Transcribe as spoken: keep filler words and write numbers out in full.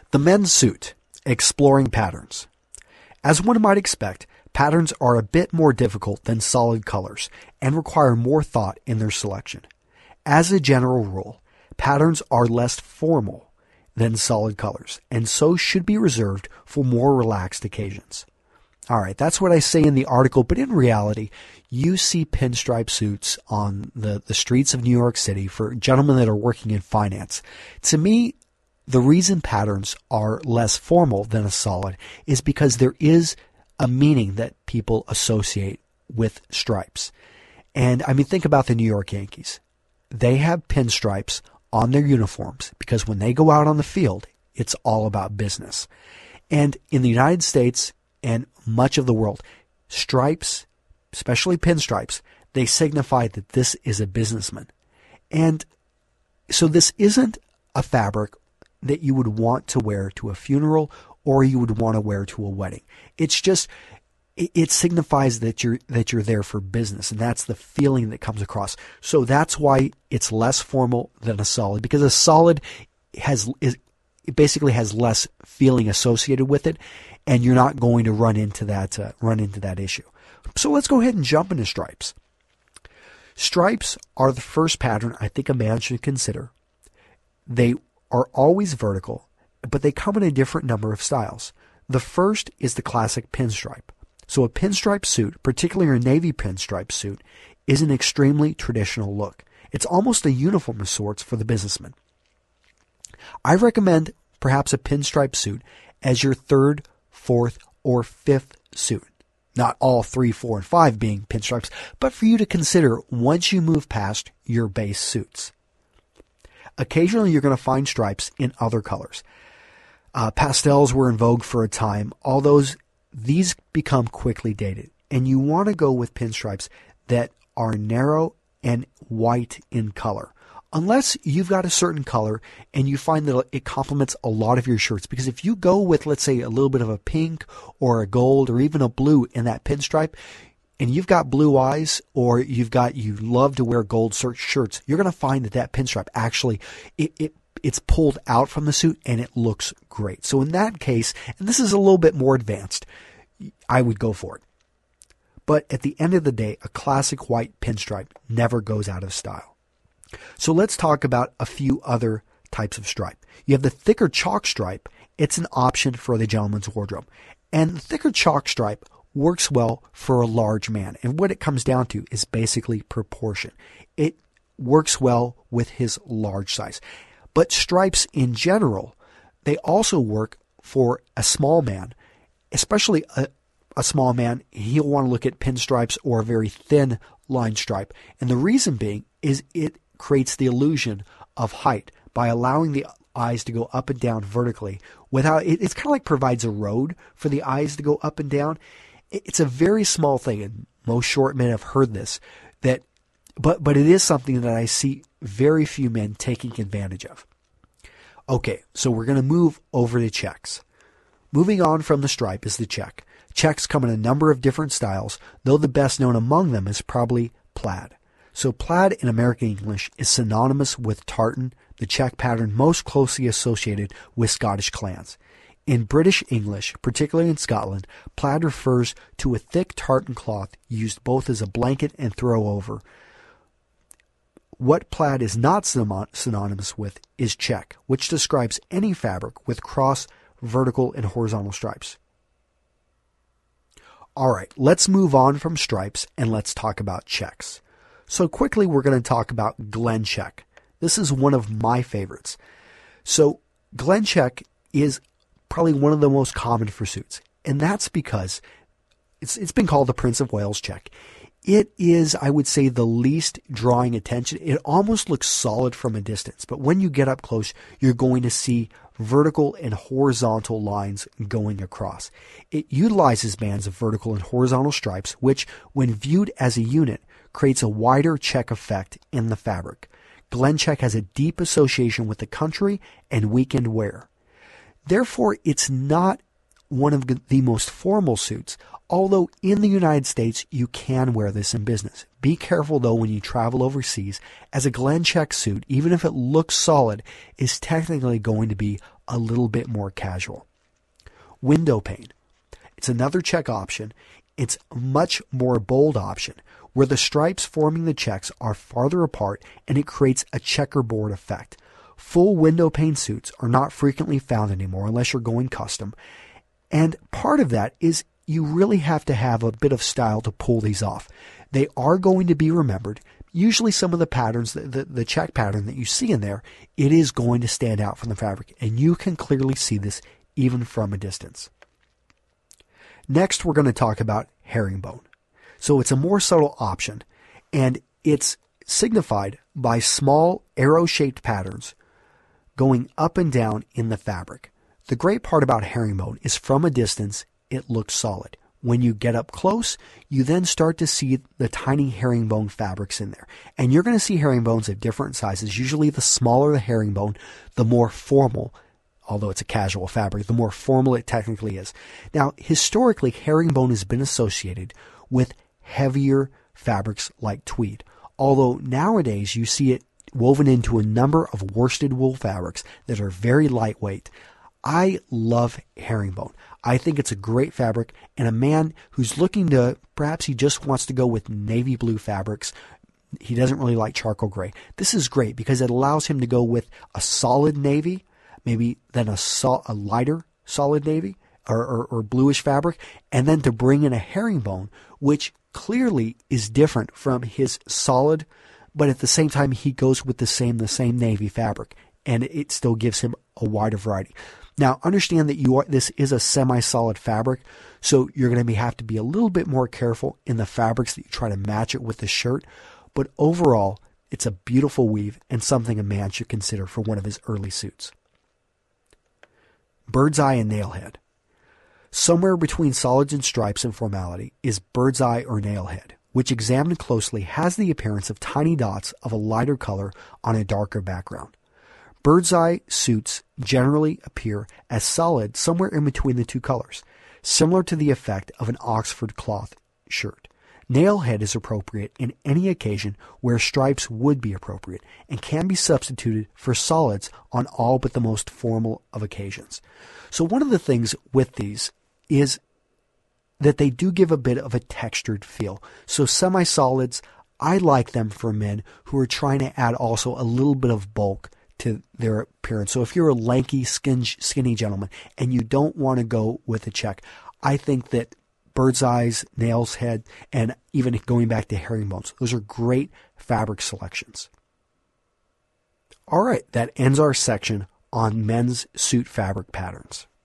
The men's suit, exploring patterns. As one might expect, patterns are a bit more difficult than solid colors and require more thought in their selection. As a general rule, patterns are less formal than solid colors, and so should be reserved for more relaxed occasions. All right, that's what I say in the article, but in reality, you see pinstripe suits on the, the streets of New York City for gentlemen that are working in finance. To me, the reason patterns are less formal than a solid is because there is a meaning that people associate with stripes. And I mean, think about the New York Yankees. They have pinstripes on their uniforms because when they go out on the field, it's all about business. And in the United States and much of the world, stripes, especially pinstripes, they signify that this is a businessman. And so this isn't a fabric that you would want to wear to a funeral or you would want to wear to a wedding. It's just, it, it signifies that you're, that you're there for business, and that's the feeling that comes across. So that's why it's less formal than a solid, because a solid has, is, it basically has less feeling associated with it, and you're not going to run into that, uh, run into that issue. So let's go ahead and jump into stripes. Stripes are the first pattern I think a man should consider. They are always vertical, but they come in a different number of styles. The first is the classic pinstripe. So a pinstripe suit, particularly a navy pinstripe suit, is an extremely traditional look. It's almost a uniform of sorts for the businessman. I recommend perhaps a pinstripe suit as your third, fourth, or fifth suit. Not all three, four, and five being pinstripes, but for you to consider once you move past your base suits. Occasionally, you're going to find stripes in other colors. Uh, pastels were in vogue for a time, although these become quickly dated. And you want to go with pinstripes that are narrow and white in color. Unless you've got a certain color and you find that it complements a lot of your shirts. Because if you go with, let's say, a little bit of a pink or a gold or even a blue in that pinstripe, and you've got blue eyes, or you've got, you love to wear gold shirts, you're going to find that that pinstripe actually, it, it it's pulled out from the suit and it looks great. So in that case, and this is a little bit more advanced, I would go for it. But at the end of the day, a classic white pinstripe never goes out of style. So let's talk about a few other types of stripe. You have the thicker chalk stripe. It's an option for the gentleman's wardrobe. And the thicker chalk stripe works well for a large man. And what it comes down to is basically proportion. It works well with his large size. But stripes in general, they also work for a small man, especially a, a small man. He'll want to look at pinstripes or a very thin line stripe. And the reason being is it creates the illusion of height by allowing the eyes to go up and down vertically without, it, it's kind of like provides a road for the eyes to go up and down. It's a very small thing, and most short men have heard this, that, but, but it is something that I see very few men taking advantage of. Okay, so we're going to move over to checks. Moving on from the stripe is the check. Checks come in a number of different styles, though the best known among them is probably plaid. So plaid in American English is synonymous with tartan, the check pattern most closely associated with Scottish clans. In British English, particularly in Scotland, plaid refers to a thick tartan cloth used both as a blanket and throw over. What plaid is not synonymous with is check, which describes any fabric with cross, vertical, and horizontal stripes. All right, let's move on from stripes and let's talk about checks. So quickly, we're going to talk about Glen check. This is one of my favorites. So Glen check is probably one of the most common for suits, and that's because it's it's been called the Prince of Wales check. It is, I would say, the least drawing attention. It almost looks solid from a distance, but when you get up close, you're going to see vertical and horizontal lines going across. It utilizes bands of vertical and horizontal stripes, which, when viewed as a unit, creates a wider check effect in the fabric. Glen check has a deep association with the country and weekend wear. Therefore, it's not one of the most formal suits, although in the United States, you can wear this in business. Be careful, though, when you travel overseas, as a Glen check suit, even if it looks solid, is technically going to be a little bit more casual. Window pane. It's another check option. It's a much more bold option where the stripes forming the checks are farther apart and it creates a checkerboard effect. Full window pane suits are not frequently found anymore unless you're going custom. And part of that is you really have to have a bit of style to pull these off. They are going to be remembered. Usually some of the patterns, the, the, the check pattern that you see in there, it is going to stand out from the fabric. And you can clearly see this even from a distance. Next, we're going to talk about herringbone. So it's a more subtle option, and it's signified by small arrow-shaped patterns going up and down in the fabric. The great part about herringbone is from a distance, it looks solid. When you get up close, you then start to see the tiny herringbone fabrics in there. And you're going to see herringbones of different sizes. Usually the smaller the herringbone, the more formal, although it's a casual fabric, the more formal it technically is. Now, historically, herringbone has been associated with heavier fabrics like tweed. Although nowadays you see it woven into a number of worsted wool fabrics that are very lightweight. I love herringbone. I think it's a great fabric, and a man who's looking to, perhaps he just wants to go with navy blue fabrics, he doesn't really like charcoal gray. This is great because it allows him to go with a solid navy, maybe then a, sol- a lighter solid navy or, or, or bluish fabric, and then to bring in a herringbone, which clearly is different from his solid, but at the same time he goes with the same the same navy fabric, and it still gives him a wider variety. Now, understand that you are, this is a semi-solid fabric, so you're going to be, have to be a little bit more careful in the fabrics that you try to match it with the shirt. But overall, it's a beautiful weave and something a man should consider for one of his early suits. Bird's eye and nailhead. Somewhere between solids and stripes and formality is bird's eye or nailhead, which examined closely has the appearance of tiny dots of a lighter color on a darker background. Bird's eye suits generally appear as solid somewhere in between the two colors, similar to the effect of an Oxford cloth shirt. Nailhead is appropriate in any occasion where stripes would be appropriate and can be substituted for solids on all but the most formal of occasions. So one of the things with these is that they do give a bit of a textured feel. So semi-solids, I like them for men who are trying to add also a little bit of bulk to their appearance. So if you're a lanky, skin, skinny gentleman and you don't want to go with a check, I think that bird's eyes, nail's head, and even going back to herringbones, those are great fabric selections. All right, that ends our section on men's suit fabric patterns.